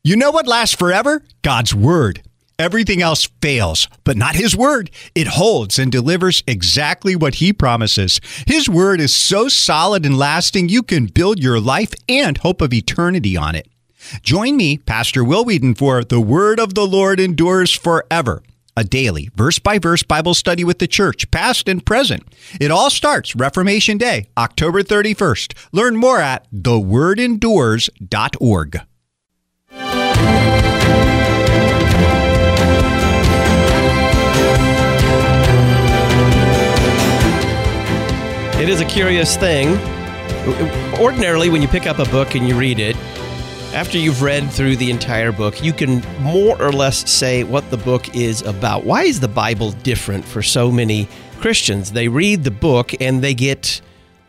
You know what lasts forever? God's Word. Everything else fails, but not His Word. It holds and delivers exactly what He promises. His Word is so solid and lasting, you can build your life and hope of eternity on it. Join me, Pastor Will Wheaton, for The Word of the Lord Endures Forever, a daily, verse-by-verse Bible study with the church, past and present. It all starts Reformation Day, October 31st. Learn more at thewordendures.org. It is a curious thing. Ordinarily, when you pick up a book and you read it, after you've read through the entire book, you can more or less say what the book is about. Why is the Bible different for so many Christians? They read the book and they get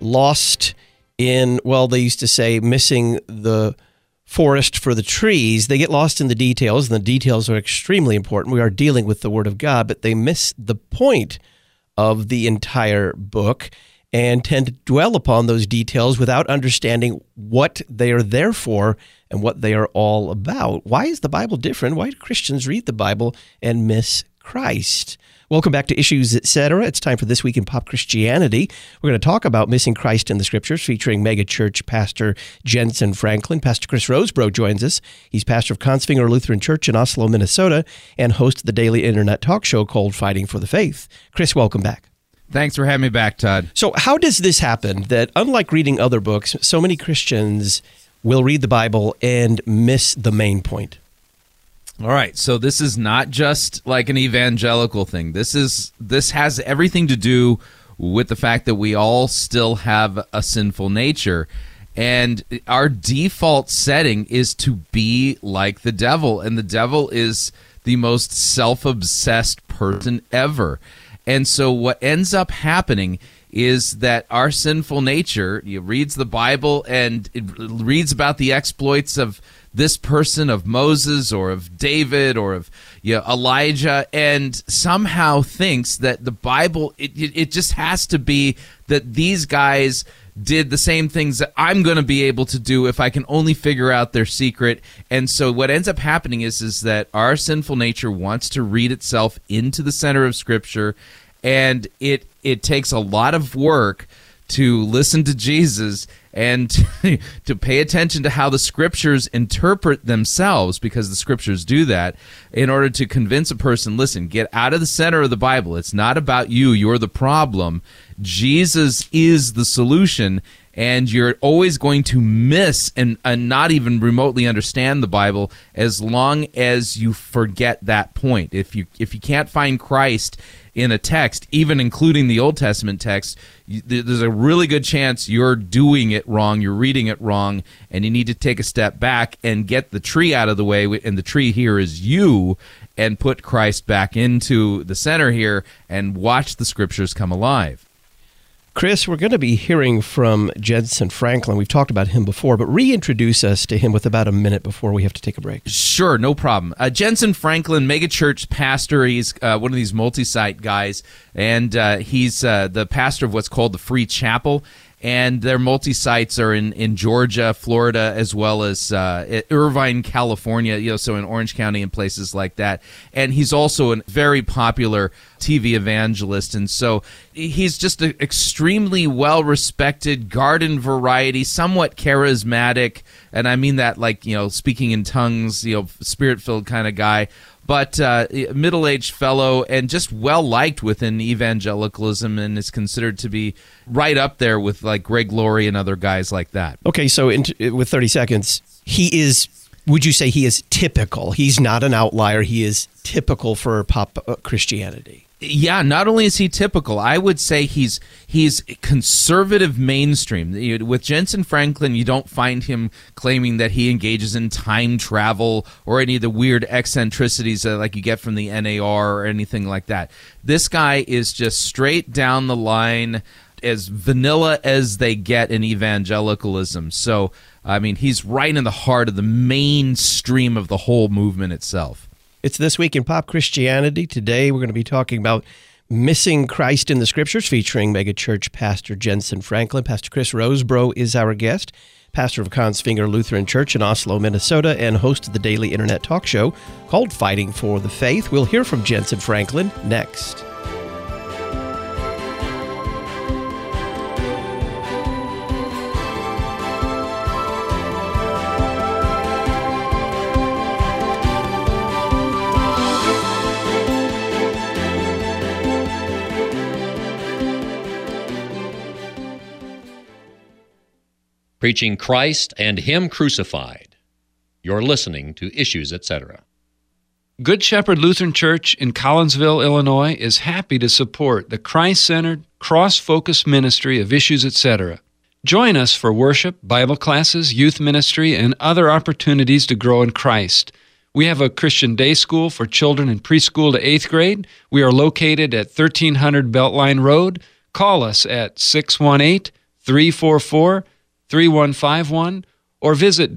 lost in, well, they used to say, missing the forest for the trees. They get lost in the details, and the details are extremely important. We are dealing with the Word of God, but they miss the point of the entire book and tend to dwell upon those details without understanding what they are there for and what they are all about. Why is the Bible different? Why do Christians read the Bible and miss Christ? Welcome back to Issues, Etc. It's time for This Week in Pop Christianity. We're going to talk about missing Christ in the Scriptures, featuring megachurch pastor Jentezen Franklin. Pastor Chris Rosebrough joins us. He's pastor of Kongsvinger Lutheran Church in Oslo, Minnesota, and host of the daily internet talk show called Fighting for the Faith. Chris, welcome back. Thanks for having me back, Todd. So how does this happen that, unlike reading other books, so many Christians will read the Bible and miss the main point? All right, so this is not just like an evangelical thing. This has everything to do with the fact that we all still have a sinful nature. And our default setting is to be like the devil. And the devil is the most self-obsessed person ever. And so what ends up happening is that our sinful nature reads the Bible and it reads about the exploits of this person, of Moses or of David or of Elijah, and somehow thinks that the Bible, it just has to be that these guys did the same things that I'm going to be able to do if I can only figure out their secret. And so what ends up happening is that our sinful nature wants to read itself into the center of Scripture, and it takes a lot of work to listen to Jesus and to pay attention to how the Scriptures interpret themselves, because the Scriptures do that, in order to convince a person, listen, get out of the center of the Bible. It's not about you. You're the problem. Jesus is the solution, and you're always going to miss and not even remotely understand the Bible as long as you forget that point. If you can't find Christ in a text, even including the Old Testament text, there's a really good chance you're doing it wrong, you're reading it wrong, and you need to take a step back and get the tree out of the way, and the tree here is you, and put Christ back into the center here and watch the Scriptures come alive. Chris, we're going to be hearing from Jentezen Franklin. We've talked about him before, but reintroduce us to him with about a minute before we have to take a break. Sure, no problem. Jentezen Franklin, megachurch pastor. He's one of these multi-site guys, and he's the pastor of what's called the Free Chapel. And their multi-sites are in Georgia, Florida, as well as Irvine, California, so in Orange County and places like that. And he's also a very popular TV evangelist. And so he's just an extremely well-respected, garden variety, somewhat charismatic, and I mean that like, speaking in tongues, spirit-filled kind of guy. But middle-aged fellow and just well-liked within evangelicalism, and is considered to be right up there with like Greg Laurie and other guys like that. Okay, so with 30 seconds, would you say he is typical? He's not an outlier. He is typical for pop Christianity. Yeah, not only is he typical, I would say he's conservative mainstream. With Jentezen Franklin, you don't find him claiming that he engages in time travel or any of the weird eccentricities like you get from the NAR or anything like that. This guy is just straight down the line, as vanilla as they get in evangelicalism. So, I mean, he's right in the heart of the mainstream of the whole movement itself. It's This Week in Pop Christianity. Today we're going to be talking about missing Christ in the Scriptures, featuring megachurch pastor Jentezen Franklin. Pastor Chris Rosebrough is our guest. pastor of Kongsvinger Lutheran Church in Oslo, Minnesota, and host of the daily internet talk show called Fighting for the Faith. We'll hear from Jentezen Franklin next. Preaching Christ and Him crucified. You're listening to Issues, Etc. Good Shepherd Lutheran Church in Collinsville, Illinois is happy to support the Christ-centered, cross-focused ministry of Issues, Etc. Join us for worship, Bible classes, youth ministry, and other opportunities to grow in Christ. We have a Christian day school for children in preschool to 8th grade. We are located at 1300 Beltline Road. Call us at 618-344-3151 or visit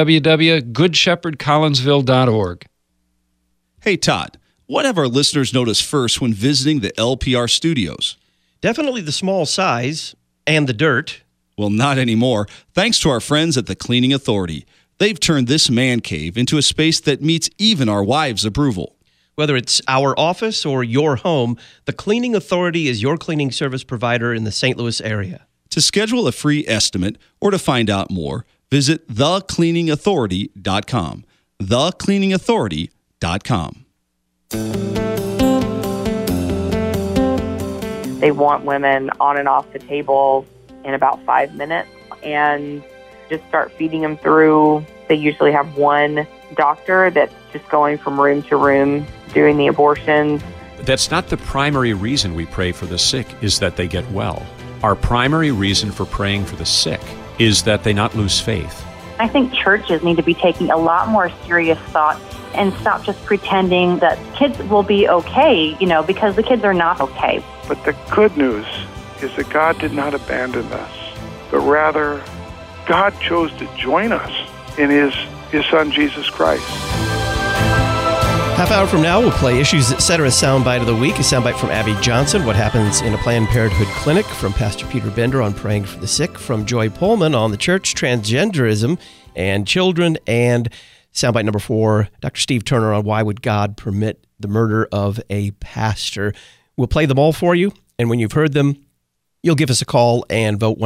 www.goodshepherdcollinsville.org. Hey, Todd, what have our listeners noticed first when visiting the LPR studios? Definitely the small size and the dirt. Well, not anymore. Thanks to our friends at the Cleaning Authority. They've turned this man cave into a space that meets even our wives' approval. Whether it's our office or your home, the Cleaning Authority is your cleaning service provider in the St. Louis area. To schedule a free estimate or to find out more, visit thecleaningauthority.com. Thecleaningauthority.com. They want women on and off the table in about 5 minutes and just start feeding them through. They usually have one doctor that's just going from room to room doing the abortions. That's not the primary reason we pray for the sick, is that they get well. Our primary reason for praying for the sick is that they not lose faith. I think churches need to be taking a lot more serious thought and stop just pretending that kids will be okay, because the kids are not okay. But the good news is that God did not abandon us, but rather God chose to join us in His Son, Jesus Christ. Half hour from now, we'll play Issues, Etc. Soundbite of the Week. A soundbite from Abby Johnson, What Happens in a Planned Parenthood Clinic, from Pastor Peter Bender on Praying for the Sick, from Joy Pullman on the church, transgenderism, and children, and soundbite number 4, Dr. Steve Turner on Why Would God Permit the Murder of a Pastor. We'll play them all for you, and when you've heard them, you'll give us a call and vote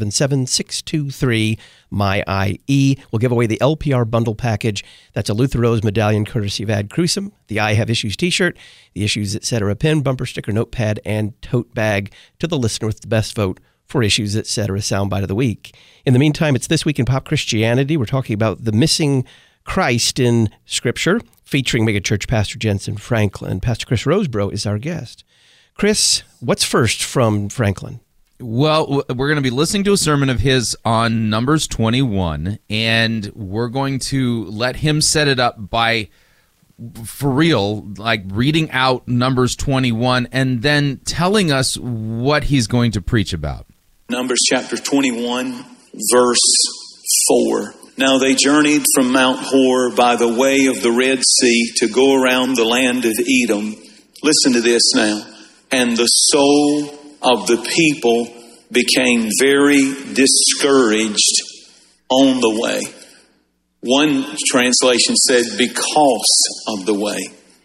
1-877-623-MY-IE. We'll give away the LPR bundle package. That's a Luther Rose medallion courtesy of Ad Crucem, the I Have Issues t-shirt, the Issues Etc. pin, bumper sticker, notepad, and tote bag to the listener with the best vote for Issues Etc. Soundbite of the Week. In the meantime, it's This Week in Pop Christianity. We're talking about the missing Christ in Scripture, featuring megachurch pastor Jentezen Franklin. Pastor Chris Rosebrough is our guest. Chris, what's first from Franklin? Well, we're going to be listening to a sermon of his on Numbers 21, and we're going to let him set it up by, for real, like reading out Numbers 21 and then telling us what he's going to preach about. Numbers chapter 21, verse 4. Now they journeyed from Mount Hor by the way of the Red Sea to go around the land of Edom. Listen to this now. And the soul of the people became very discouraged on the way. One translation said, because of the way.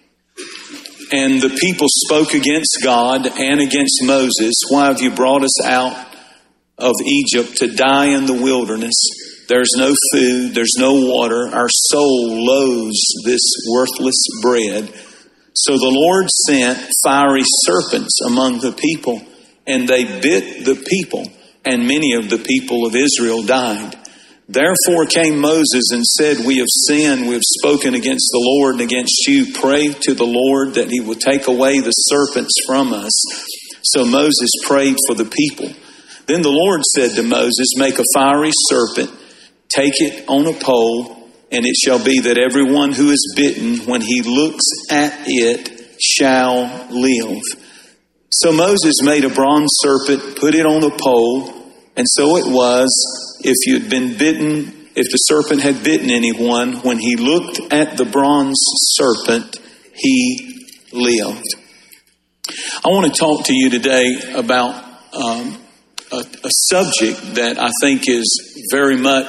And the people spoke against God and against Moses. Why have you brought us out of Egypt to die in the wilderness? There's no food, there's no water. Our soul loathes this worthless bread. So the Lord sent fiery serpents among the people, and they bit the people, and many of the people of Israel died. Therefore came Moses and said, we have sinned, we have spoken against the Lord and against you. Pray to the Lord that He will take away the serpents from us. So Moses prayed for the people. Then the Lord said to Moses, make a fiery serpent, take it on a pole, and it shall be that everyone who is bitten, when he looks at it, shall live. So Moses made a bronze serpent, put it on a pole, and so it was, if you had been bitten, if the serpent had bitten anyone, when he looked at the bronze serpent, he lived. I want to talk to you today about a subject that I think is very much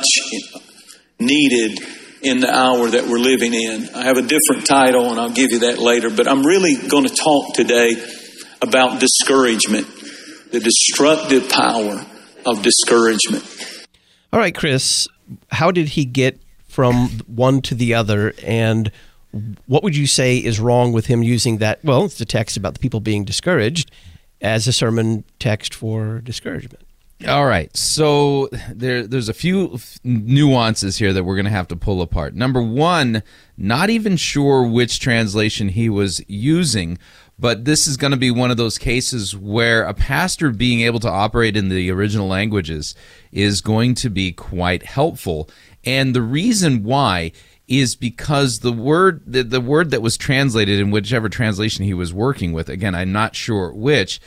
needed in the hour that we're living in. I have a different title, and I'll give you that later, but I'm really going to talk today about discouragement, the destructive power of discouragement. All right, Chris, how did he get from one to the other, and what would you say is wrong with him using that, well, it's the text about the people being discouraged, as a sermon text for discouragement? All right, so there's a few nuances here that we're going to have to pull apart. Number one, not even sure which translation he was using, but this is going to be one of those cases where a pastor being able to operate in the original languages is going to be quite helpful. And the reason why is because the word that was translated in whichever translation he was working with, again, I'm not sure which,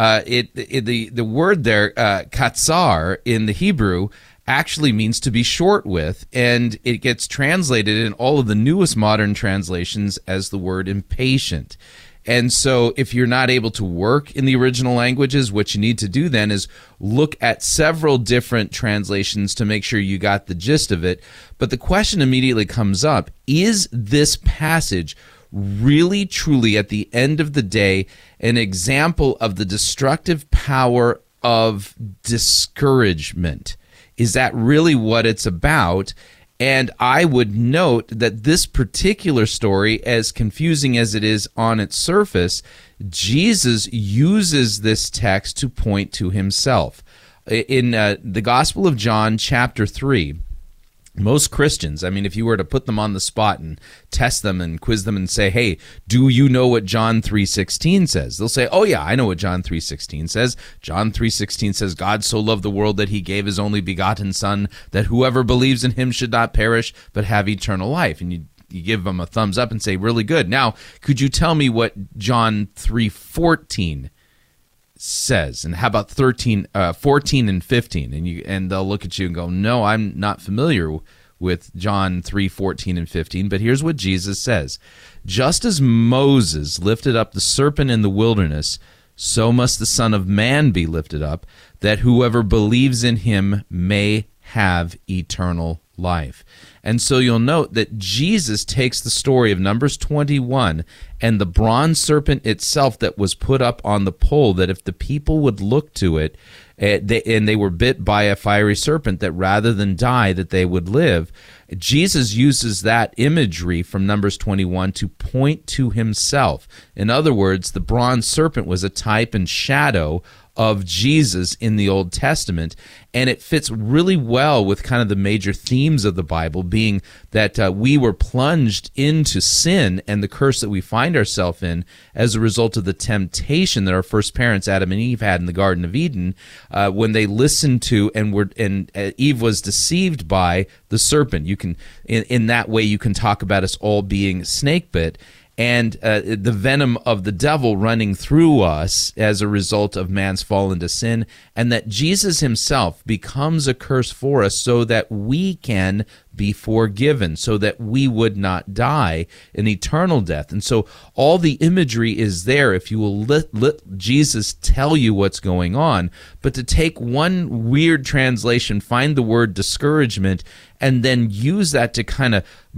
the word there, katsar, in the Hebrew, actually means to be short with, and it gets translated in all of the newest modern translations as the word impatient. And so if you're not able to work in the original languages, what you need to do then is look at several different translations to make sure you got the gist of it. But the question immediately comes up, is this passage really, truly, at the end of the day, an example of the destructive power of discouragement? Is that really what it's about? And I would note that this particular story, as confusing as it is on its surface, Jesus uses this text to point to himself. In the Gospel of John, chapter 3, most Christians, I mean, if you were to put them on the spot and test them and quiz them and say, hey, do you know what John 3:16 says? They'll say, oh yeah, I know what John 3:16 says. John 3:16 says, God so loved the world that he gave his only begotten Son, that whoever believes in him should not perish, but have eternal life. And you give them a thumbs up and say, really good. Now, could you tell me what John 3:14 says? And how about 14 and 15? And they'll look at you and go, no, I'm not familiar with John 3:14 and 15, but here's what Jesus says. Just as Moses lifted up the serpent in the wilderness, so must the Son of Man be lifted up, that whoever believes in him may have eternal life. And so you'll note that Jesus takes the story of Numbers 21 and the bronze serpent itself that was put up on the pole, that if the people would look to it, and they were bit by a fiery serpent, that rather than die, that they would live. Jesus uses that imagery from Numbers 21 to point to himself. In other words, the bronze serpent was a type and shadow of Jesus in the Old Testament, and it fits really well with kind of the major themes of the Bible, being that we were plunged into sin and the curse that we find ourselves in as a result of the temptation that our first parents, Adam and Eve, had in the Garden of Eden when they listened to and Eve was deceived by the serpent. You can, in that way, you can talk about us all being snake bit. And the venom of the devil running through us as a result of man's fall into sin, and that Jesus himself becomes a curse for us so that we can be forgiven, so that we would not die an eternal death. And so all the imagery is there if you will let Jesus tell you what's going on. But to take one weird translation, find the word discouragement, and then use that to kind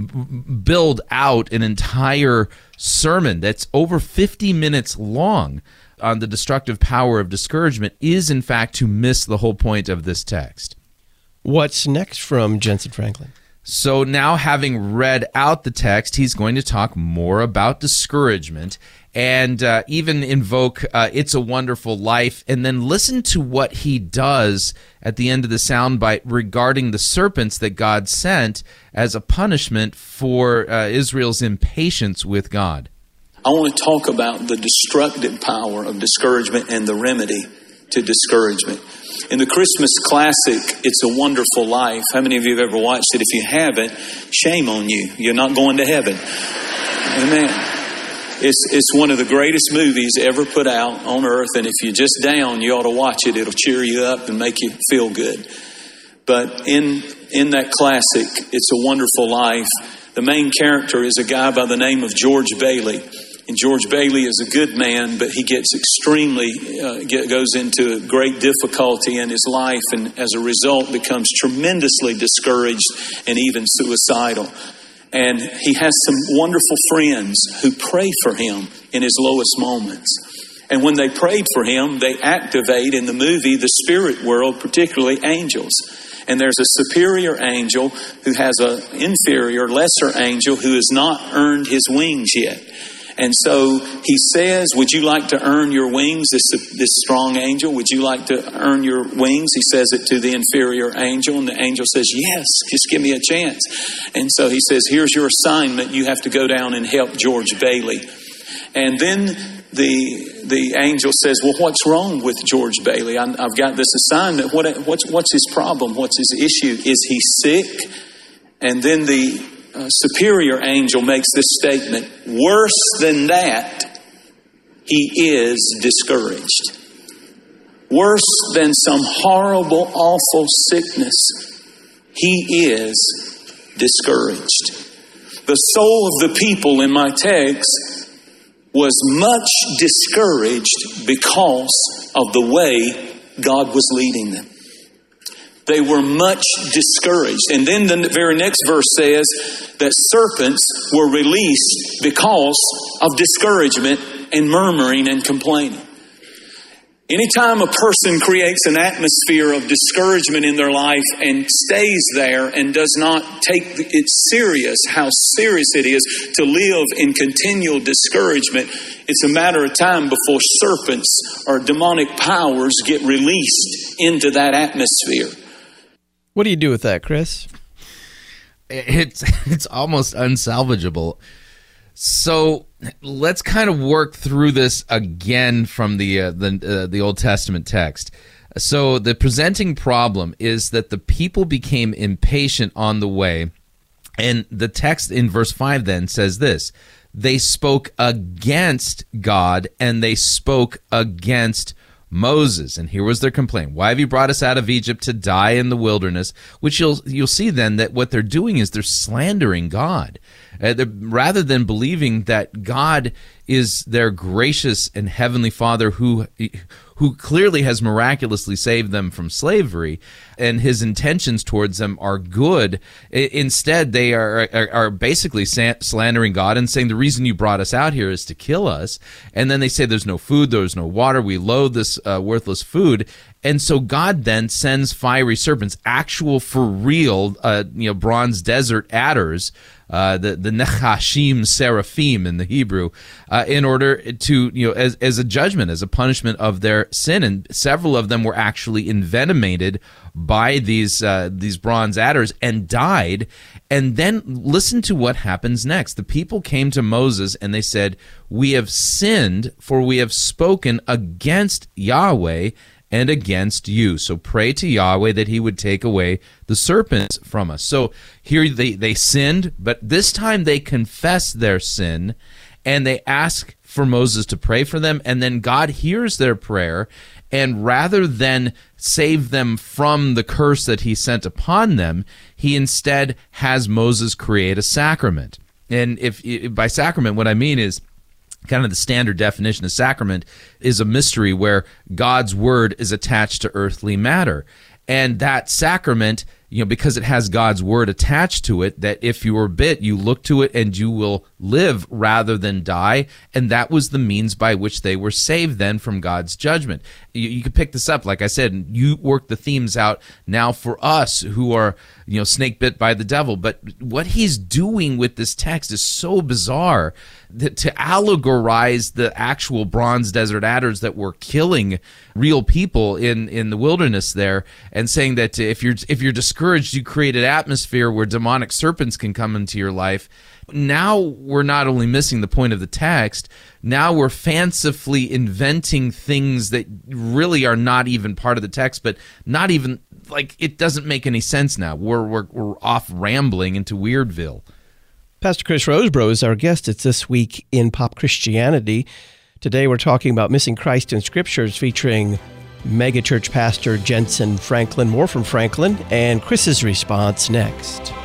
of build out an entire sermon that's over 50 minutes long on the destructive power of discouragement is, in fact, to miss the whole point of this text. What's next from Jentezen Franklin? So now, having read out the text, he's going to talk more about discouragement and even invoke It's a Wonderful Life, and then listen to what he does at the end of the soundbite regarding the serpents that God sent as a punishment for Israel's impatience with God. I want to talk about the destructive power of discouragement and the remedy to discouragement. In the Christmas classic, It's a Wonderful Life, how many of you have ever watched it? If you haven't, shame on you. You're not going to heaven. Amen. It's one of the greatest movies ever put out on earth, and if you're just down, you ought to watch it. It'll cheer you up and make you feel good. But in that classic, It's a Wonderful Life, the main character is a guy by the name of George Bailey. And George Bailey is a good man, but he gets extremely, goes into great difficulty in his life, and as a result becomes tremendously discouraged and even suicidal. And he has some wonderful friends who pray for him in his lowest moments. And when they prayed for him, they activate in the movie the spirit world, particularly angels. And there's a superior angel who has an inferior, lesser angel who has not earned his wings yet. And so he says, would you like to earn your wings, this strong angel? Would you like to earn your wings? He says it to the inferior angel, and the angel says, yes, just give me a chance. And so he says, here's your assignment. You have to go down and help George Bailey. And then the angel says, well, what's wrong with George Bailey? I've got this assignment. What's his problem? What's his issue? Is he sick? And then the superior angel makes this statement, worse than that, he is discouraged. Worse than some horrible, awful sickness, he is discouraged. The soul of the people in my text was much discouraged because of the way God was leading them. They were much discouraged. And then the very next verse says that serpents were released because of discouragement and murmuring and complaining. Anytime a person creates an atmosphere of discouragement in their life and stays there and does not take it serious, how serious it is to live in continual discouragement, it's a matter of time before serpents or demonic powers get released into that atmosphere. What do you do with that, Chris? It's almost unsalvageable. So let's kind of work through this again from the Old Testament text. So the presenting problem is that the people became impatient on the way, and the text in verse 5 then says this: they spoke against God and they spoke against Moses. And here was their complaint: why have you brought us out of Egypt to die in the wilderness? Which you'll see then that what they're doing is they're slandering God. Rather than believing that God is their gracious and heavenly Father who clearly has miraculously saved them from slavery, and his intentions towards them are good. Instead, they are basically slandering God and saying the reason you brought us out here is to kill us. And then they say there's no food, there's no water, we loathe this worthless food. And so God then sends fiery serpents, actual for real, bronze desert adders, the Nechashim Seraphim in the Hebrew, in order to, as a judgment, as a punishment of their sin. And several of them were actually envenomated by these bronze adders and died. And then listen to what happens next. The people came to Moses and they said, we have sinned, for we have spoken against Yahweh and against you. So pray to Yahweh that he would take away the serpents from us. So here they sinned, but this time they confess their sin and they ask for Moses to pray for them, and then God hears their prayer, and rather than save them from the curse that he sent upon them, he instead has Moses create a sacrament. And if by sacrament, what I mean is kind of the standard definition of sacrament is a mystery where God's word is attached to earthly matter. And that sacrament, because it has God's word attached to it, that if you were bit, you look to it and you will live rather than die. And that was the means by which they were saved then from God's judgment. You can pick this up, like I said, you work the themes out now for us who are, snake bit by the devil. But what he's doing with this text is so bizarre that to allegorize the actual bronze desert adders that were killing real people in the wilderness there, and saying that if you're discouraged, you create an atmosphere where demonic serpents can come into your life. Now we're not only missing the point of the text, now we're fancifully inventing things that really are not even part of the text, but not even, like, it doesn't make any sense now. We're off rambling into Weirdville. Pastor Chris Rosebrough is our guest. It's This Week in Pop Christianity. Today we're talking about missing Christ in Scriptures, featuring megachurch pastor Jentezen Franklin. More from Franklin and Chris's response next.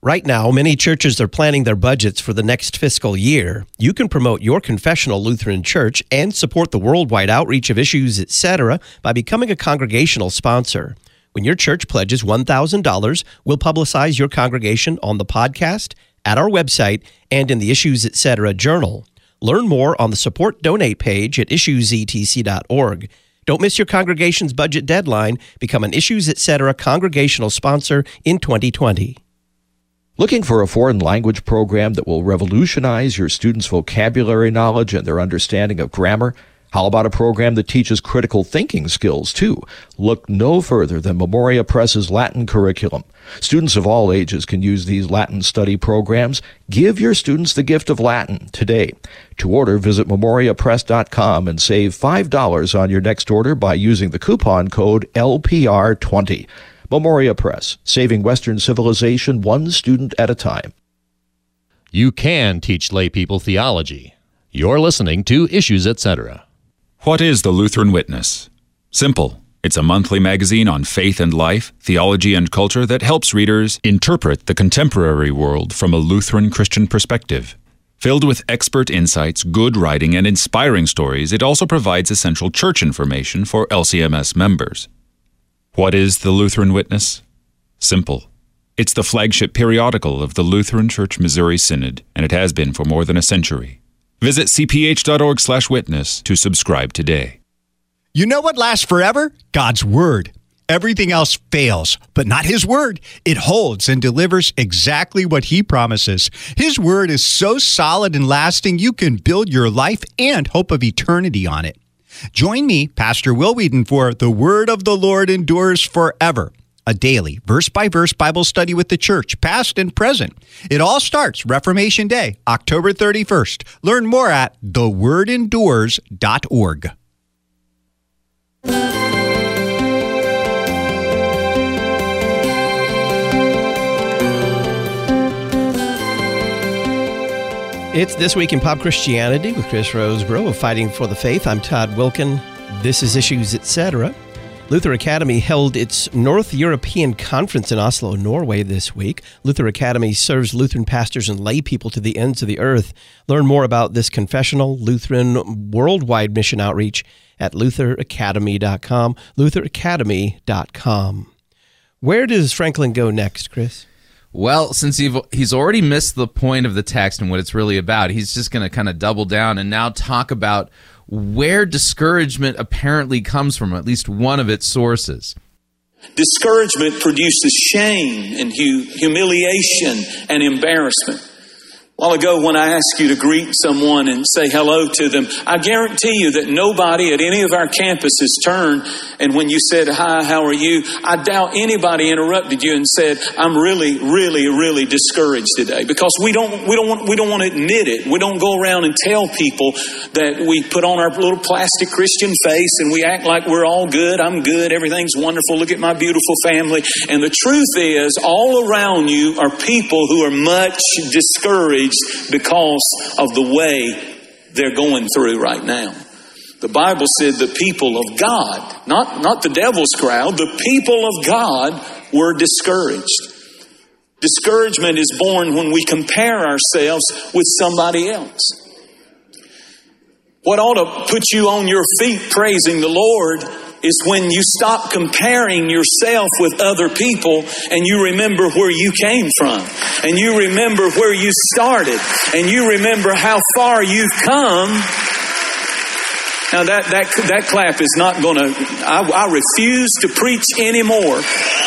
Right now, many churches are planning their budgets for the next fiscal year. You can promote your confessional Lutheran church and support the worldwide outreach of Issues, etc. by becoming a congregational sponsor. When your church pledges $1,000, we'll publicize your congregation on the podcast, at our website, and in the Issues, etc. journal. Learn more on the Support Donate page at issuesetc.org. Don't miss your congregation's budget deadline. Become an Issues, etc. congregational sponsor in 2020. Looking for a foreign language program that will revolutionize your students' vocabulary knowledge and their understanding of grammar? How about a program that teaches critical thinking skills, too? Look no further than Memoria Press's Latin curriculum. Students of all ages can use these Latin study programs. Give your students the gift of Latin today. To order, visit memoriapress.com and save $5 on your next order by using the coupon code LPR20. Memoria Press, saving Western civilization one student at a time. You can teach lay people theology. You're listening to Issues, Etc. What is the Lutheran Witness? Simple. It's a monthly magazine on faith and life, theology and culture that helps readers interpret the contemporary world from a Lutheran Christian perspective. Filled with expert insights, good writing, and inspiring stories, it also provides essential church information for LCMS members. What is the Lutheran Witness? Simple. It's the flagship periodical of the Lutheran Church Missouri Synod, and it has been for more than a century. Visit cph.org/witness to subscribe today. You know what lasts forever? God's Word. Everything else fails, but not His Word. It holds and delivers exactly what He promises. His Word is so solid and lasting, you can build your life and hope of eternity on it. Join me, Pastor Will Whedon, for The Word of the Lord Endures Forever, a daily, verse-by-verse Bible study with the church, past and present. It all starts Reformation Day, October 31st. Learn more at thewordendures.org. It's This Week in Pop Christianity with Chris Roseborough of Fighting for the Faith. I'm Todd Wilkin. This is Issues, Etc. Luther Academy held its North European Conference in Oslo, Norway this week. Luther Academy serves Lutheran pastors and lay people to the ends of the earth. Learn more about this confessional Lutheran worldwide mission outreach at lutheracademy.com, lutheracademy.com. Where does Franklin go next, Chris? Well, since he's already missed the point of the text and what it's really about, he's just going to kind of double down and now talk about where discouragement apparently comes from, at least one of its sources. Discouragement produces shame and humiliation and embarrassment. A while ago when I asked you to greet someone and say hello to them, I guarantee you that nobody at any of our campuses turned, and when you said, hi, how are you? I doubt anybody interrupted you and said, I'm really, really, really discouraged today, because we don't want to admit it. We don't go around and tell people that we put on our little plastic Christian face and we act like we're all good. I'm good. Everything's wonderful. Look at my beautiful family. And the truth is, all around you are people who are much discouraged because of the way they're going through right now. The Bible said the people of God, not the devil's crowd, the people of God were discouraged. Discouragement is born when we compare ourselves with somebody else. What ought to put you on your feet praising the Lord is when you stop comparing yourself with other people and you remember where you came from, and you remember where you started, and you remember how far you've come. Now that clap is not going to, I refuse to preach anymore.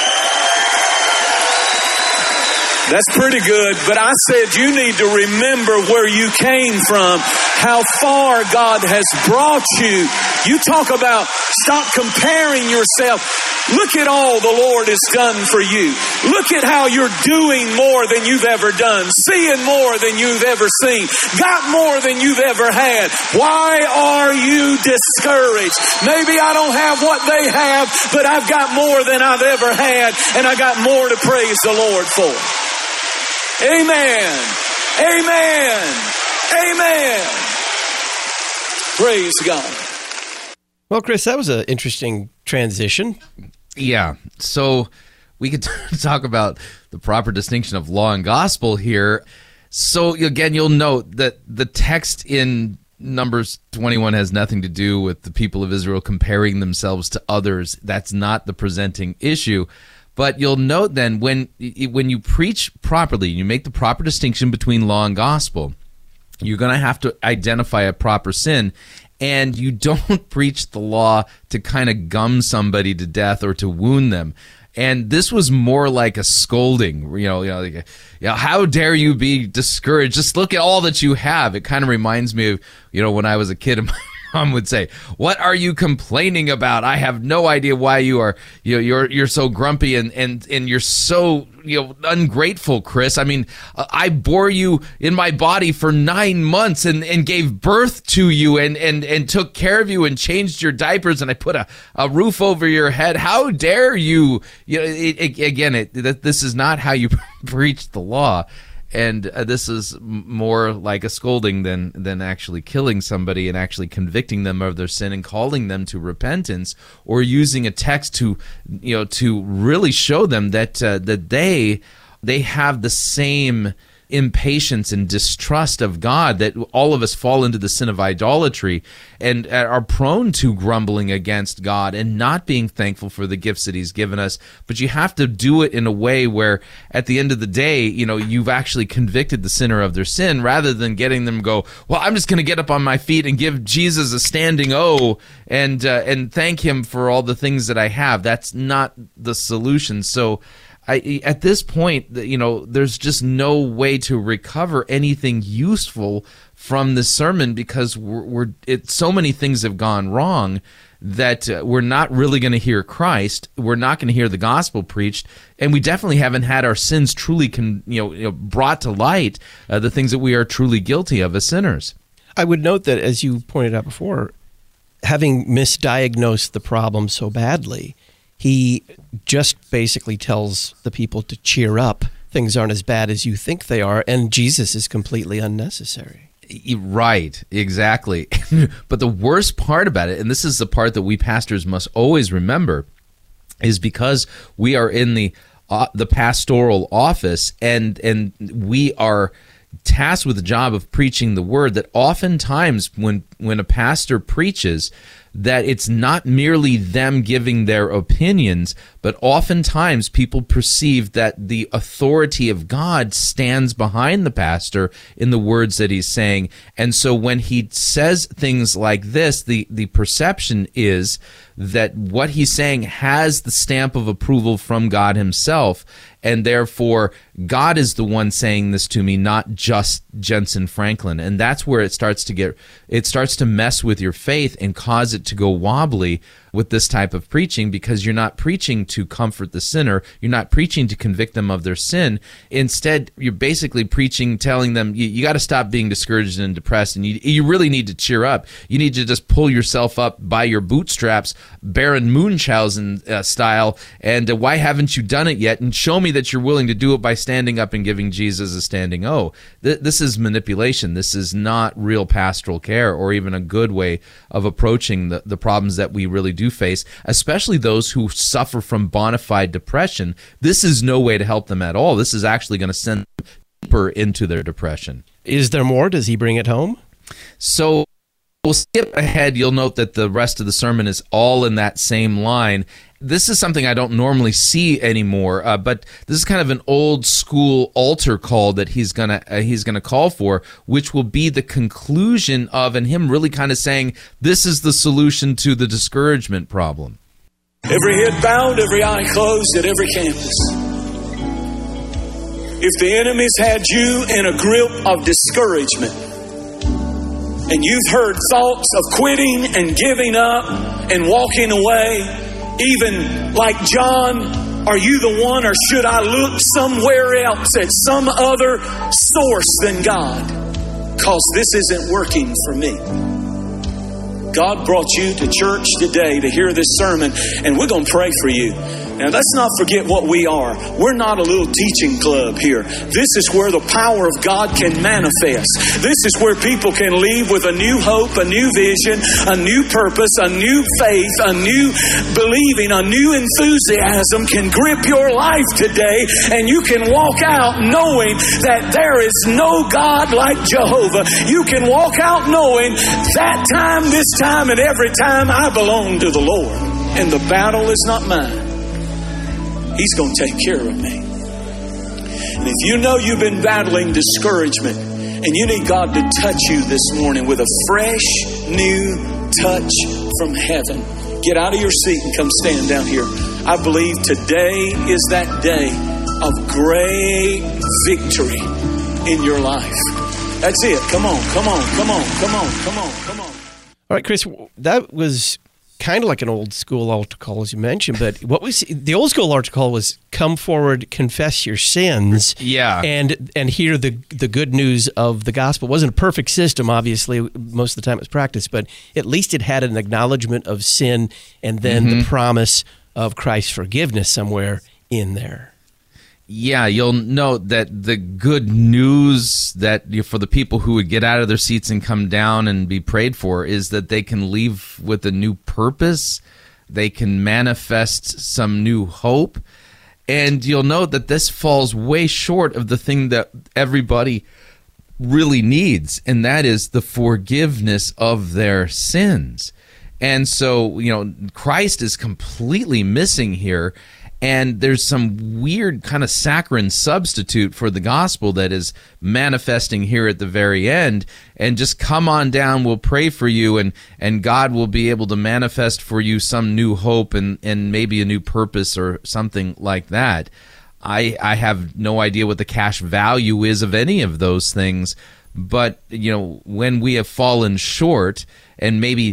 That's pretty good, but I said you need to remember where you came from, how far God has brought you. You talk about stop comparing yourself. Look at all the Lord has done for you. Look at how you're doing more than you've ever done, seeing more than you've ever seen, got more than you've ever had. Why are you discouraged? Maybe I don't have what they have, but I've got more than I've ever had, and I got more to praise the Lord for. Amen. Amen. Amen. Praise God. Well, Chris, that was an interesting transition. Yeah. So we could talk about the proper distinction of law and gospel here. So again, you'll note that the text in Numbers 21 has nothing to do with the people of Israel comparing themselves to others. That's not the presenting issue. But you'll note then when you preach properly, you make the proper distinction between law and gospel, you're going to have to identify a proper sin. And you don't preach the law to kind of gum somebody to death or to wound them. And this was more like a scolding, how dare you be discouraged? Just look at all that you have. It kind of reminds me of, when I was a kid and my mom would say, what are you complaining about? I have no idea why you are, you're so grumpy and you're so, ungrateful, Chris. I mean, I bore you in my body for 9 months and gave birth to you and took care of you and changed your diapers and I put a roof over your head. How dare you? This is not how you preach the law. And this is more like a scolding than actually killing somebody and actually convicting them of their sin and calling them to repentance, or using a text to really show them that they have the same impatience and distrust of God, that all of us fall into the sin of idolatry and are prone to grumbling against God and not being thankful for the gifts that he's given us. But you have to do it in a way where at the end of the day, you've actually convicted the sinner of their sin, rather than getting them to go, well, I'm just going to get up on my feet and give Jesus a standing O and thank him for all the things that I have. That's not the solution. So at this point, there's just no way to recover anything useful from this sermon, because so many things have gone wrong that we're not really going to hear Christ. We're not going to hear the gospel preached, and we definitely haven't had our sins truly brought to light, the things that we are truly guilty of as sinners. I would note that, as you pointed out before, having misdiagnosed the problem so badly, he just basically tells the people to cheer up. Things aren't as bad as you think they are, and Jesus is completely unnecessary. Right, exactly. But the worst part about it, and this is the part that we pastors must always remember, is because we are in the pastoral office and we are tasked with the job of preaching the word, that oftentimes when a pastor preaches, that it's not merely them giving their opinions, but oftentimes people perceive that the authority of God stands behind the pastor in the words that he's saying. And so when he says things like this, the perception is that what he's saying has the stamp of approval from God himself, and therefore God is the one saying this to me, not just Jensen Franklin. And that's where it starts to mess with your faith and cause it to go wobbly with this type of preaching, because you're not preaching to comfort the sinner. You're not preaching to convict them of their sin. Instead, you're basically preaching, telling them, you got to stop being discouraged and depressed, and you really need to cheer up. You need to just pull yourself up by your bootstraps, Baron Munchausen style, and why haven't you done it yet? And show me that you're willing to do it by standing up and giving Jesus a standing O. This is manipulation. This is not real pastoral care, or even a good way of approaching the problems that we really do face, especially those who suffer from bona fide depression. This is no way to help them at all. This is actually going to send them deeper into their depression. Is there more? Does he bring it home? So we'll skip ahead. You'll note that the rest of the sermon is all in that same line. This is something I don't normally see anymore, but this is kind of an old school altar call that he's gonna call for, which will be the conclusion of, and him really kind of saying, this is the solution to the discouragement problem. Every head bowed, every eye closed at every campus. If the enemy's had you in a grip of discouragement, and you've heard thoughts of quitting and giving up and walking away, even like John, are you the one, or should I look somewhere else at some other source than God? Because this isn't working for me. God brought you to church today to hear this sermon, and we're going to pray for you. Now, let's not forget what we are. We're not a little teaching club here. This is where the power of God can manifest. This is where people can leave with a new hope, a new vision, a new purpose, a new faith, a new believing, a new enthusiasm can grip your life today, and you can walk out knowing that there is no God like Jehovah. You can walk out knowing that time, this time, and every time I belong to the Lord. And the battle is not mine. He's going to take care of me. And if you know you've been battling discouragement and you need God to touch you this morning with a fresh, new touch from heaven, get out of your seat and come stand down here. I believe today is that day of great victory in your life. That's it. Come on, come on, come on, come on, come on, come on. All right, Chris, that was kind of like an old school altar call, as you mentioned, but what was the old school altar call was come forward, confess your sins, and hear the good news of the gospel. It wasn't a perfect system, obviously, most of the time it was practiced, but at least it had an acknowledgement of sin and then the promise of Christ's forgiveness somewhere in there. Yeah, you'll note that the good news that for the people who would get out of their seats and come down and be prayed for is that they can leave with a new purpose. They can manifest some new hope. And you'll note that this falls way short of the thing that everybody really needs, and that is the forgiveness of their sins. And so, Christ is completely missing here. And there's some weird kind of saccharine substitute for the gospel that is manifesting here at the very end. And just come on down, we'll pray for you, and God will be able to manifest for you some new hope and maybe a new purpose or something like that. I have no idea what the cash value is of any of those things. But, when we have fallen short and maybe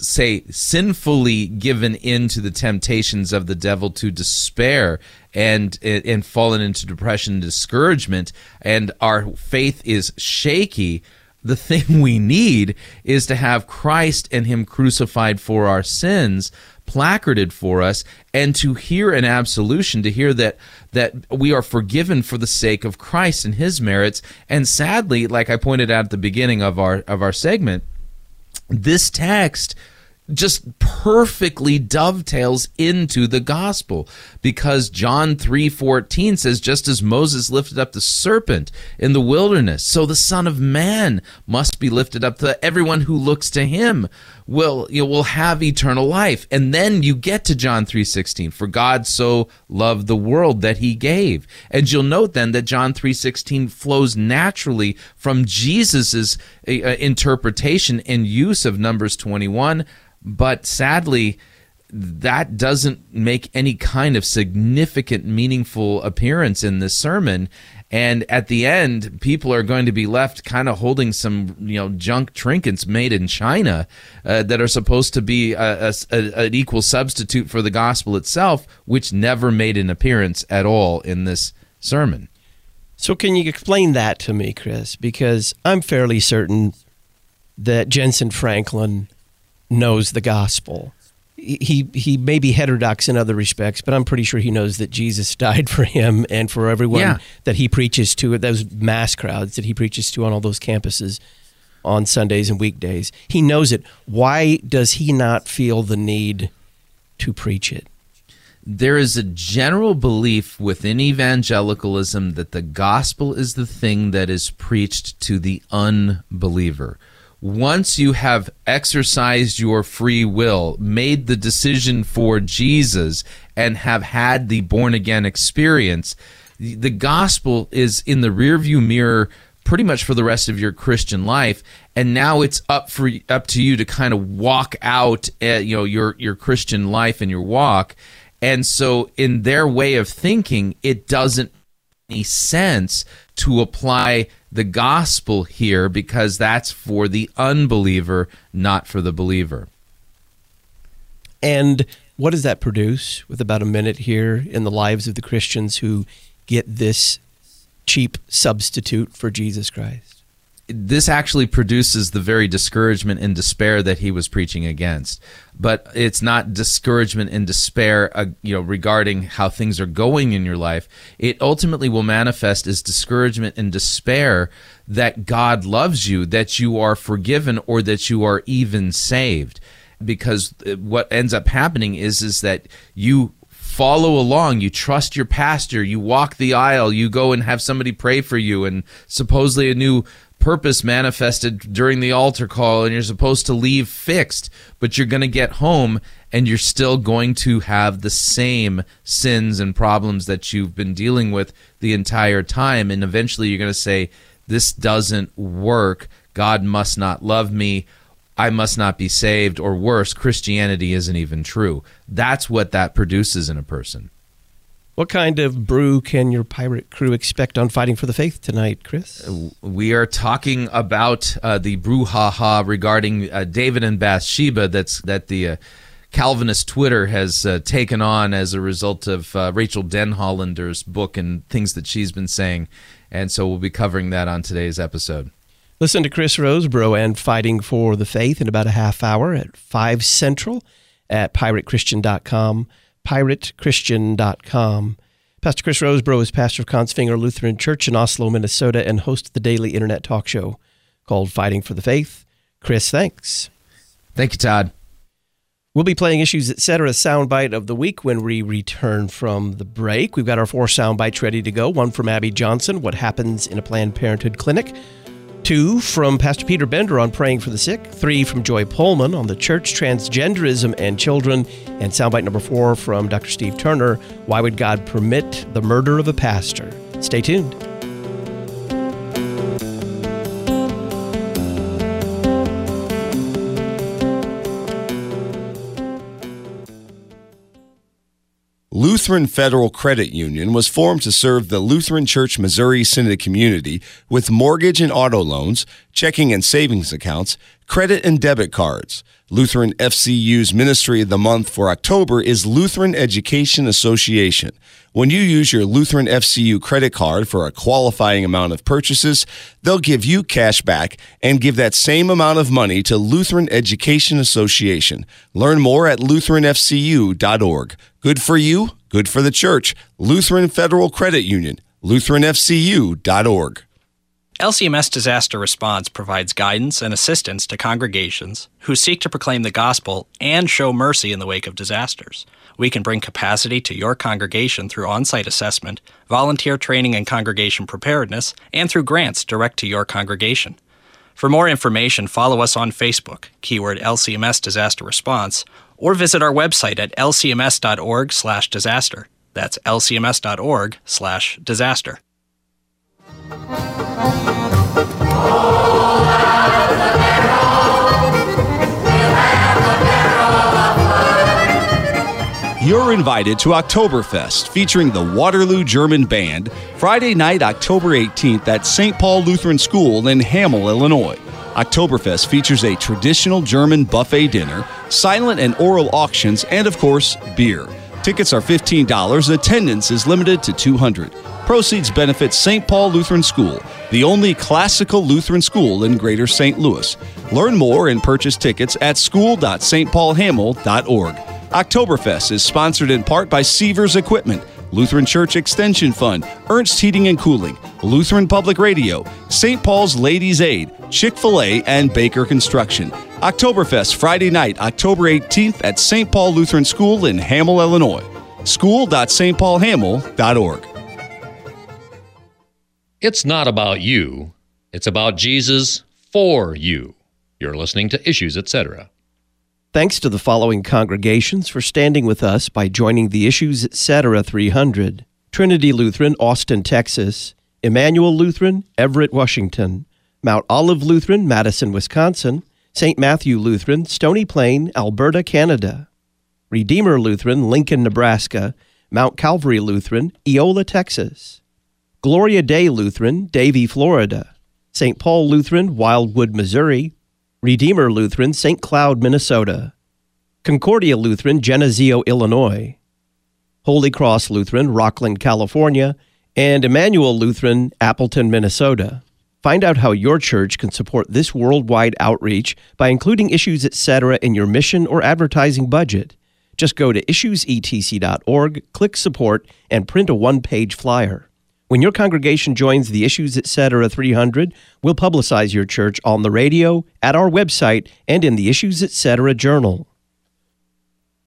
sinfully given in to the temptations of the devil to despair and fallen into depression and discouragement, and our faith is shaky, the thing we need is to have Christ and Him crucified for our sins placarded for us, and to hear an absolution, to hear that we are forgiven for the sake of Christ and His merits. And sadly, like I pointed out at the beginning of our segment, this text just perfectly dovetails into the gospel, because John 3:14 says, just as Moses lifted up the serpent in the wilderness, so the Son of Man must be lifted up, to everyone who looks to Him will have eternal life. And then you get to John 3:16, for God so loved the world that He gave. And you'll note then that John 3:16 flows naturally from Jesus's interpretation and use of Numbers 21. But sadly, that doesn't make any kind of significant, meaningful appearance in this sermon. And at the end, people are going to be left kind of holding some, junk trinkets made in China that are supposed to be an equal substitute for the gospel itself, which never made an appearance at all in this sermon. So can you explain that to me, Chris? Because I'm fairly certain that Jensen Franklin knows the gospel. He may be heterodox in other respects, but I'm pretty sure he knows that Jesus died for him and for everyone that he preaches to, those mass crowds that he preaches to on all those campuses on Sundays and weekdays. He knows it. Why does he not feel the need to preach it? There is a general belief within evangelicalism that the gospel is the thing that is preached to the unbeliever. Once you have exercised your free will, made the decision for Jesus, and have had the born-again experience, the gospel is in the rearview mirror pretty much for the rest of your Christian life, and now it's up to you to kind of walk out your Christian life and your walk. And so in their way of thinking, it doesn't make any sense to apply the gospel here, because that's for the unbeliever, not for the believer. And what does that produce, with about a minute here, in the lives of the Christians who get this cheap substitute for Jesus Christ? this actually produces the very discouragement and despair that he was preaching against. But it's not discouragement and despair, regarding how things are going in your life. It ultimately will manifest as discouragement and despair that God loves you, that you are forgiven, or that you are even saved. Because what ends up happening is that you follow along, you trust your pastor, you walk the aisle, you go and have somebody pray for you, and supposedly a new purpose manifested during the altar call, and you're supposed to leave fixed, but you're going to get home and you're still going to have the same sins and problems that you've been dealing with the entire time, and eventually you're going to say, this doesn't work, God must not love me, I must not be saved, or worse, Christianity isn't even true. That's what that produces in a person. What kind of brew can your pirate crew expect on Fighting for the Faith tonight, Chris? We are talking about the brouhaha regarding David and Bathsheba that the Calvinist Twitter has taken on as a result of Rachel Denhollander's book and things that she's been saying. And so we'll be covering that on today's episode. Listen to Chris Rosebrough and Fighting for the Faith in about a half hour at 5 Central at piratechristian.com, piratechristian.com. Pastor Chris Rosebrough is pastor of Kongsvinger Lutheran Church in Oslo, Minnesota, and host of the daily internet talk show called Fighting for the Faith. Chris, thanks. Thank you, Todd. We'll be playing Issues Etc. soundbite of the week when we return from the break. We've got our 4 soundbites ready to go. 1 from Abby Johnson, What Happens in a Planned Parenthood Clinic. 2 from Pastor Peter Bender on Praying for the Sick. 3 from Joy Pullman on the church, transgenderism, and children. And soundbite number 4 from Dr. Steve Turner, Why Would God Permit the Murder of a Pastor? Stay tuned. Lutheran Federal Credit Union was formed to serve the Lutheran Church Missouri Synod community with mortgage and auto loans, checking and savings accounts, credit and debit cards. Lutheran FCU's Ministry of the Month for October is Lutheran Education Association. When you use your Lutheran FCU credit card for a qualifying amount of purchases, they'll give you cash back and give that same amount of money to Lutheran Education Association. Learn more at lutheranfcu.org. Good for you, good for the church. Lutheran Federal Credit Union, lutheranfcu.org. LCMS Disaster Response provides guidance and assistance to congregations who seek to proclaim the gospel and show mercy in the wake of disasters. We can bring capacity to your congregation through on-site assessment, volunteer training and congregation preparedness, and through grants direct to your congregation. For more information, follow us on Facebook, keyword LCMS Disaster Response, or visit our website at lcms.org/disaster. That's lcms.org/disaster. You're invited to Oktoberfest, featuring the Waterloo German Band, Friday night, October 18th at St. Paul Lutheran School in Hamel, Illinois. Oktoberfest features a traditional German buffet dinner, silent and oral auctions, and of course, beer. Tickets are $15. Attendance is limited to 200. Proceeds benefit St. Paul Lutheran School, the only classical Lutheran school in Greater St. Louis. Learn more and purchase tickets at school.stpaulhamel.org. Oktoberfest is sponsored in part by Seavers Equipment, Lutheran Church Extension Fund, Ernst Heating and Cooling, Lutheran Public Radio, St. Paul's Ladies Aid, Chick-fil-A, and Baker Construction. Oktoberfest Friday night, October 18th at St. Paul Lutheran School in Hamel, Illinois. School.stpaulhamel.org. It's not about you. It's about Jesus for you. You're listening to Issues, Etc. Thanks to the following congregations for standing with us by joining the Issues Etc. 300. Trinity Lutheran, Austin, Texas. Emmanuel Lutheran, Everett, Washington. Mount Olive Lutheran, Madison, Wisconsin. St. Matthew Lutheran, Stony Plain, Alberta, Canada. Redeemer Lutheran, Lincoln, Nebraska. Mount Calvary Lutheran, Eola, Texas. Gloria Dei Lutheran, Davie, Florida. St. Paul Lutheran, Wildwood, Missouri. Redeemer Lutheran, St. Cloud, Minnesota. Concordia Lutheran, Geneseo, Illinois. Holy Cross Lutheran, Rockland, California. And Emmanuel Lutheran, Appleton, Minnesota. Find out how your church can support this worldwide outreach by including Issues Etc. in your mission or advertising budget. Just go to issuesetc.org, click Support, and print a one-page flyer. When your congregation joins the Issues Etc. 300, we'll publicize your church on the radio, at our website, and in the Issues Etc. Journal.